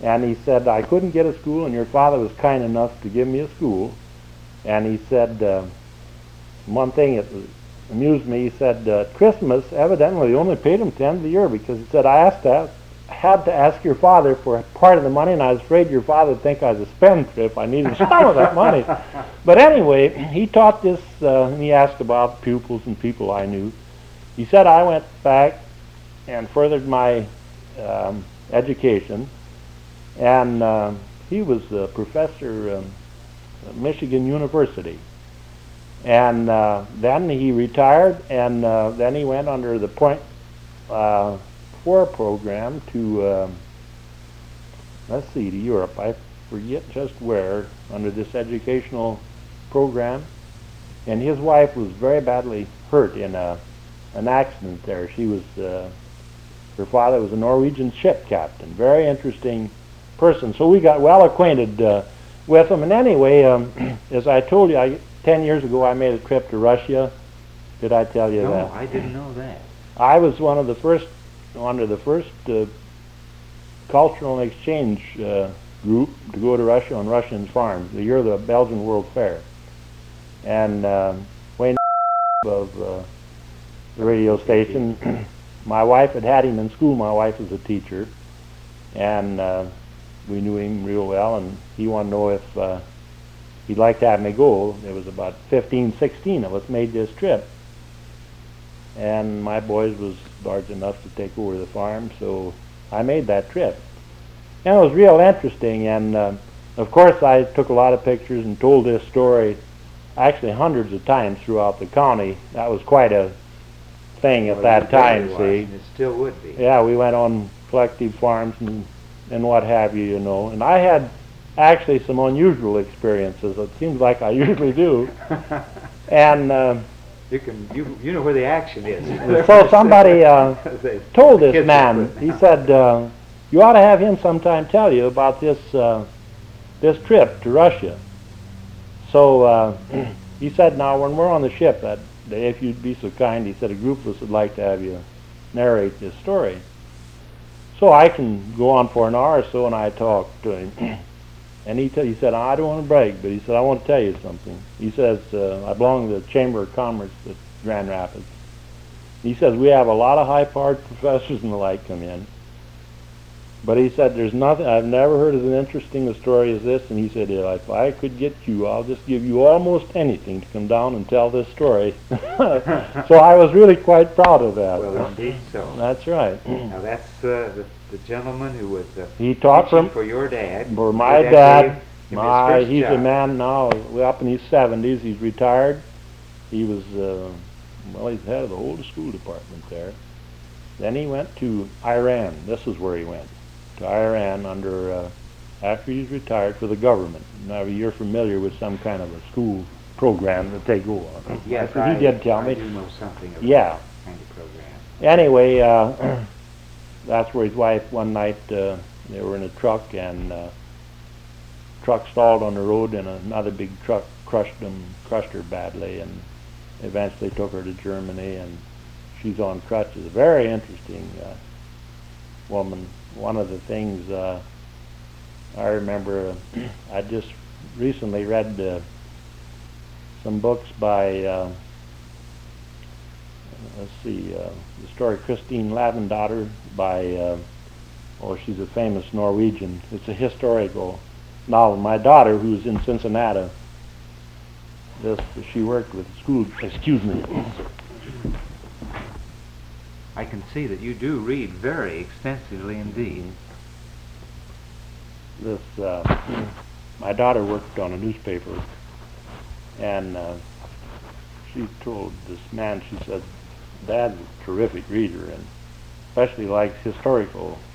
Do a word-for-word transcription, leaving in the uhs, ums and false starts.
And he said, I couldn't get a school, and your father was kind enough to give me a school. And he said, uh, one thing that amused me, he said, uh, Christmas, evidently, they only paid him at the end of the year, because he said, I asked that, I had to ask your father for part of the money, and I was afraid your father would think I was a spendthrift. I needed some of that money. But anyway, he taught this, uh, and he asked about pupils and people I knew. He said I went back and furthered my um, education, and uh, he was a professor um, at Michigan University. And uh, then he retired, and uh, then he went under the Point uh, Four program to, uh, let's see, to Europe. I forget just where, under this educational program. And his wife was very badly hurt in a, an accident there. She was, uh, her father was a Norwegian ship captain. Very interesting person. So we got well acquainted uh, with him. And anyway, um, as I told you, I, ten years ago I made a trip to Russia. Did I tell you no, that? No, I didn't know that. I was one of the first, under the first uh, cultural exchange uh, group to go to Russia on Russian farms, the year of the Belgian World Fair. And uh, Wayne of uh, the radio station, my wife had had him in school. My wife was a teacher, and uh, we knew him real well, and he wanted to know if uh, he'd like to have me go. There was about fifteen, sixteen of us made this trip. And my boys was large enough to take over the farm, so I made that trip. And it was real interesting, and uh, of course I took a lot of pictures and told this story actually hundreds of times throughout the county. That was quite a thing at well, that time, was, see. And it still would be. Yeah, we went on collective farms and, and what have you, you know. And I had actually some unusual experiences. It seems like I usually do. And uh, You can you you know where the action is. So somebody uh, told this man. He said, uh, "You ought to have him sometime tell you about this uh, this trip to Russia." So uh, he said, "Now when we're on the ship that day, if you'd be so kind," he said, "a group of us would like to have you narrate this story." So I can go on for an hour or so, and I talked to him. And he, t- he said, I don't want to brag, but he said, I want to tell you something. He says, uh, I belong to the Chamber of Commerce at Grand Rapids. He says, we have a lot of high-powered professors and the like come in. But he said, there's nothing, I've never heard as an interesting a story as this. And he said, if I could get you, I'll just give you almost anything to come down and tell this story. So I was really quite proud of that. Well, indeed so. That's right. Now that's uh, the, the gentleman who was uh, he taught from for your dad. For my your dad. dad my, he's job. a man now, way up in his seventies. He's retired. He was, uh, well, he's head of the whole school department there. Then he went to Iran. This is where he went. To Iran under, uh, after he's retired for the government. Now you're familiar with some kind of a school program that they go on. Yes, he I, did tell I me. do know something of yeah. that kind of program. Anyway, uh, that's where his wife, one night, uh, they were in a truck, and uh, truck stalled on the road, and another big truck crushed them, crushed her badly, and eventually took her to Germany, and she's on crutches. Very interesting uh, woman. One of the things uh, I remember, uh, I just recently read uh, some books by, uh, let's see, uh, the story Christine Lavendottir by, uh, oh, she's a famous Norwegian. It's a historical novel. My daughter, who's in Cincinnati, this, she worked with school, excuse me. I can see that you do read very extensively indeed. This, uh, my daughter worked on a newspaper, and uh, she told this man, she said, Dad's a terrific reader, and especially likes historical